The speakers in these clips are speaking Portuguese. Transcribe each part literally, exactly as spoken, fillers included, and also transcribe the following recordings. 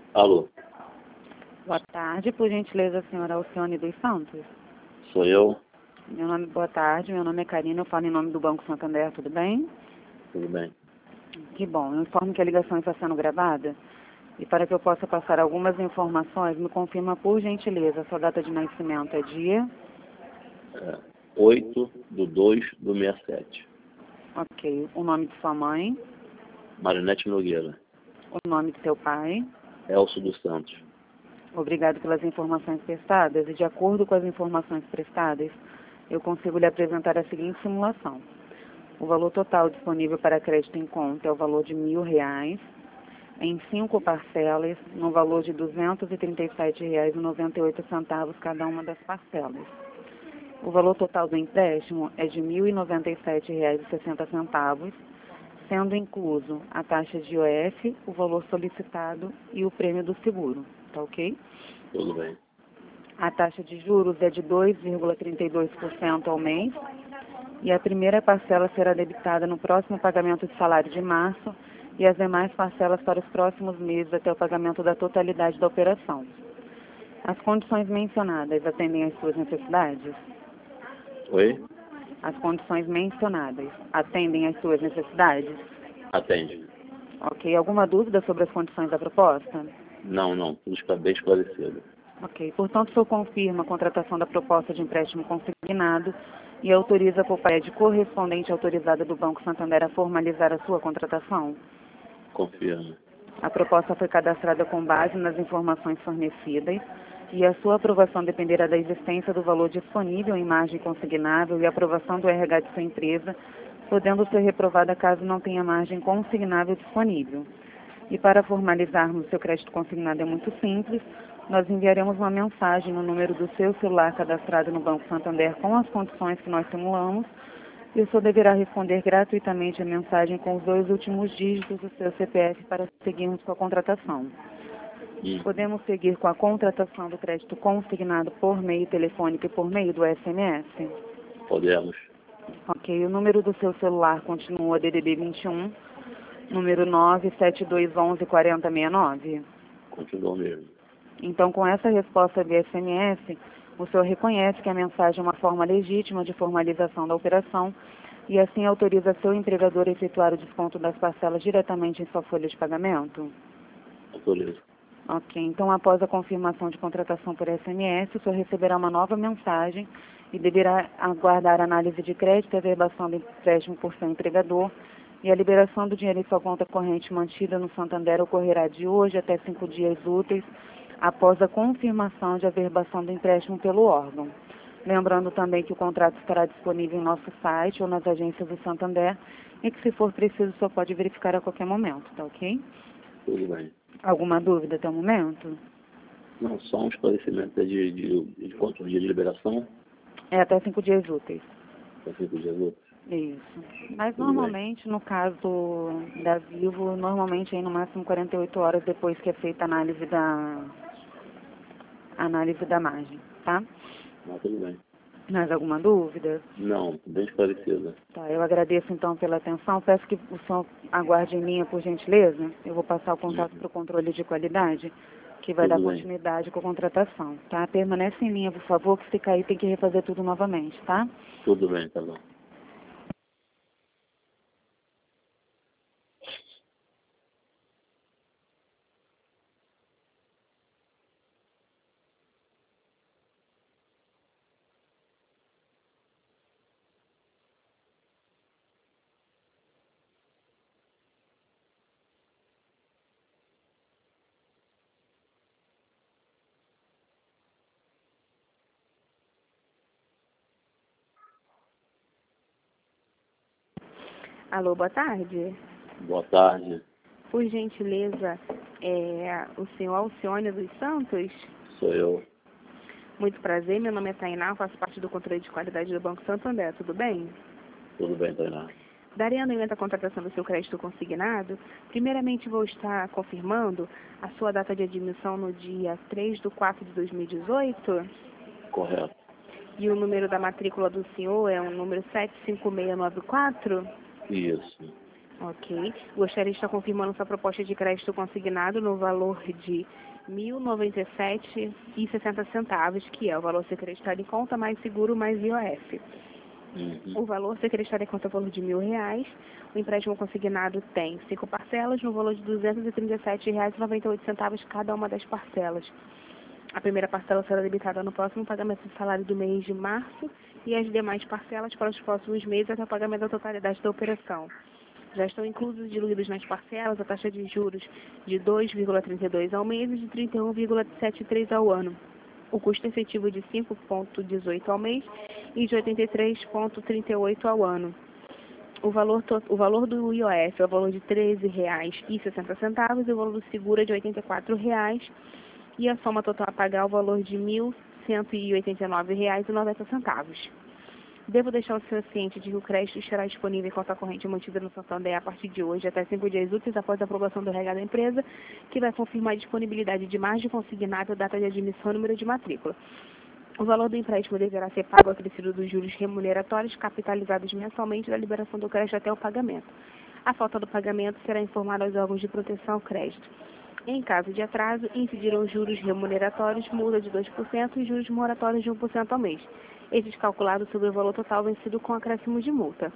Alô, Boa tarde, por gentileza, senhora Alcione dos Santos. sou eu? Meu nome, boa tarde, meu nome é Karina, eu falo em nome do Banco Santander, tudo bem? Tudo bem? Que bom, eu informo que a ligação está sendo gravada e para que eu possa passar algumas informações, me confirma por gentileza, sua data de nascimento é dia? É, oito do dois do sessenta e sete. Ok, o nome de sua mãe, Marinete Nogueira. o nome de seu pai. Elcio dos Santos. Obrigado pelas informações prestadas e de acordo com as informações prestadas, eu consigo lhe apresentar a seguinte simulação. O valor total disponível para crédito em conta é o valor de mil reais, em cinco parcelas, no valor de duzentos e trinta e sete reais e noventa e oito centavos cada uma das parcelas. O valor total do empréstimo é de mil e noventa e sete reais e sessenta centavos, sendo incluso a taxa de I O F, o valor solicitado e o prêmio do seguro. Tá ok? Tudo bem. A taxa de juros é de dois vírgula trinta e dois por cento ao mês e a primeira parcela será debitada no próximo pagamento de salário de março e as demais parcelas para os próximos meses até o pagamento da totalidade da operação. As condições mencionadas atendem às suas necessidades? Oi? As condições mencionadas atendem às suas necessidades? Atende. Ok. Alguma dúvida sobre as condições da proposta? Não, não. Tudo está bem esclarecido. Ok. Portanto, o senhor confirma a contratação da proposta de empréstimo consignado e autoriza por parede correspondente autorizada do Banco Santander a formalizar a sua contratação? Confirmo. A proposta foi cadastrada com base nas informações fornecidas e a sua aprovação dependerá da existência do valor disponível em margem consignável e aprovação do R H de sua empresa, podendo ser reprovada caso não tenha margem consignável disponível. E para formalizarmos seu crédito consignado é muito simples, nós enviaremos uma mensagem no número do seu celular cadastrado no Banco Santander com as condições que nós simulamos e o senhor deverá responder gratuitamente a mensagem com os dois últimos dígitos do seu C P F para seguirmos com a contratação. Hum, Podemos seguir com a contratação do crédito consignado por meio telefônico e por meio do S M S? podemos. Ok, o número do seu celular continua D D D vinte e um, número nove sete dois um um quatro zero seis nove. Continua mesmo. Então, com essa resposta via S M S, o senhor reconhece que a mensagem é uma forma legítima de formalização da operação e assim autoriza seu empregador a efetuar o desconto das parcelas diretamente em sua folha de pagamento? Autorizo. Ok, então após a confirmação de contratação por S M S, o senhor receberá uma nova mensagem e deverá aguardar a análise de crédito e averbação do empréstimo por seu empregador, e a liberação do dinheiro em sua conta corrente mantida no Santander ocorrerá de hoje até cinco dias úteis após a confirmação de averbação do empréstimo pelo órgão. Lembrando também que o contrato estará disponível em nosso site ou nas agências do Santander e que, se for preciso, só pode verificar a qualquer momento, tá ok? Tudo bem. Alguma dúvida até o momento? Não, só um esclarecimento de, de, de quanto dia de liberação? É até cinco dias úteis. Para cinco dias outros. Isso. Mas Tudo bem. normalmente, no caso da Vivo, normalmente aí no máximo quarenta e oito horas depois que é feita a análise da a análise da margem, tá? Não, tudo bem. Mais alguma dúvida? Não, bem esclarecida. Tá, eu agradeço então pela atenção. Peço que o senhor aguarde em linha, por gentileza. Eu vou passar o contato Uhum. para o controle de qualidade, que vai Tudo dar bem. continuidade com a contratação, tá? Permanece em linha, por favor, que se cair tem que refazer tudo novamente, tá? Tudo bem, tá bom. Alô, boa tarde. Boa tarde. Por gentileza, é, o senhor Alcione dos Santos? Sou eu. Muito prazer, meu nome é Tainá, faço parte do controle de qualidade do Banco Santander, tudo bem? Tudo bem, Tainá. Daria andamento à contratação do seu crédito consignado. Primeiramente, vou estar confirmando a sua data de admissão no dia três de quatro de dois mil e dezoito. Correto. E o número da matrícula do senhor é o número sete cinco seis nove quatro. Isso. Ok. Gostaria de estar confirmando sua proposta de crédito consignado no valor de mil e noventa e sete reais e sessenta centavos, que é o valor a ser creditado em conta, mais seguro, mais I O F. Uhum. O valor a ser creditado em conta é o valor de mil reais. O empréstimo consignado tem cinco parcelas, no valor de duzentos e trinta e sete reais e noventa e oito centavos cada uma das parcelas. A primeira parcela será debitada no próximo pagamento do salário do mês de março e as demais parcelas para os próximos meses até o pagamento da totalidade da operação. Já estão inclusos e diluídos nas parcelas a taxa de juros de dois vírgula trinta e dois ao mês e de trinta e um vírgula setenta e três ao ano. O custo efetivo de cinco vírgula dezoito ao mês e de oitenta e três vírgula trinta e oito ao ano. O valor, to- o valor do I O F é o valor de treze reais e sessenta centavos e o valor do seguro é de oitenta e quatro reais e a soma total a pagar é o valor de mil cento e oitenta e nove reais e noventa centavos. Devo deixar o senhor ciente de que o crédito estará disponível em conta corrente mantida no Santander a partir de hoje até cinco dias úteis após a aprovação do R H da empresa, que vai confirmar a disponibilidade de margem consignável, data de admissão e número de matrícula. O valor do empréstimo deverá ser pago acrescido dos juros remuneratórios capitalizados mensalmente da liberação do crédito até o pagamento. A falta do pagamento será informada aos órgãos de proteção ao crédito. Em caso de atraso, incidirão juros remuneratórios, multa de dois por cento e juros moratórios de um por cento ao mês. Estes calculados sobre o valor total vencido com acréscimo de multa.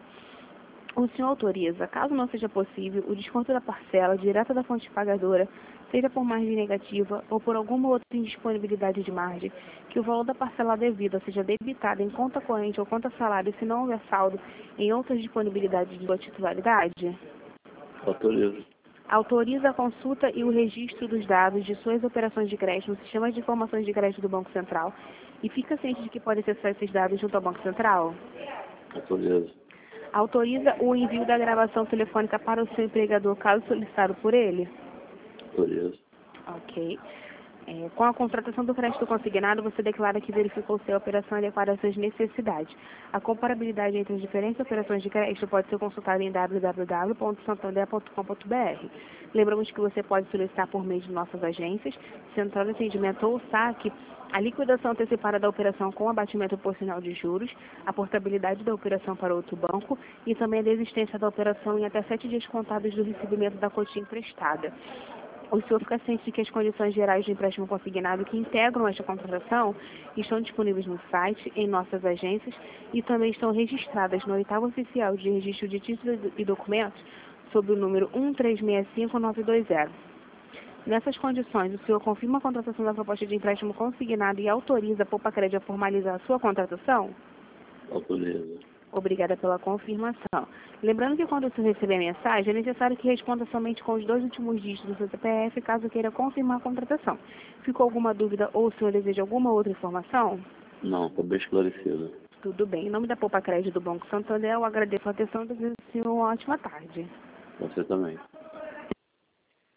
O senhor autoriza, caso não seja possível, o desconto da parcela direta da fonte pagadora, seja por margem negativa ou por alguma outra indisponibilidade de margem, que o valor da parcela devida seja debitada em conta corrente ou conta salário se não houver saldo em outras disponibilidades de sua titularidade? Autorizo. Autoriza a consulta e o registro dos dados de suas operações de crédito no sistema de informações de crédito do Banco Central e fica ciente de que pode acessar esses dados junto ao Banco Central? Autorizo. Autoriza o envio da gravação telefônica para o seu empregador, caso solicitado por ele? Autorizo. Ok. É, com a contratação do crédito consignado, você declara que verificou se a operação é adequada às suas necessidades. A comparabilidade entre as diferentes operações de crédito pode ser consultada em w w w ponto santander ponto com ponto b r. Lembramos que você pode solicitar por meio de nossas agências, Central de Atendimento ou saque, a liquidação antecipada da operação com abatimento proporcional de juros, a portabilidade da operação para outro banco e também a desistência da operação em até sete dias contados do recebimento da quantia emprestada. O senhor fica ciente de que as condições gerais de empréstimo consignado que integram esta contratação estão disponíveis no site, em nossas agências e também estão registradas no oitavo oficial de registro de títulos e documentos sob o número um três seis cinco nove dois zero. Nessas condições, o senhor confirma a contratação da proposta de empréstimo consignado e autoriza a Poupa Crédito a formalizar a sua contratação? Autorizo. Obrigada pela confirmação. Lembrando que quando o senhor receber a mensagem, é necessário que responda somente com os dois últimos dígitos do seu C P F, caso queira confirmar a contratação. Ficou alguma dúvida ou o senhor deseja alguma outra informação? Não, estou bem esclarecido. Tudo bem. Em nome da Poupa Crédito do Banco Santander, eu agradeço a atenção e desejo ao senhor uma ótima tarde. Você também.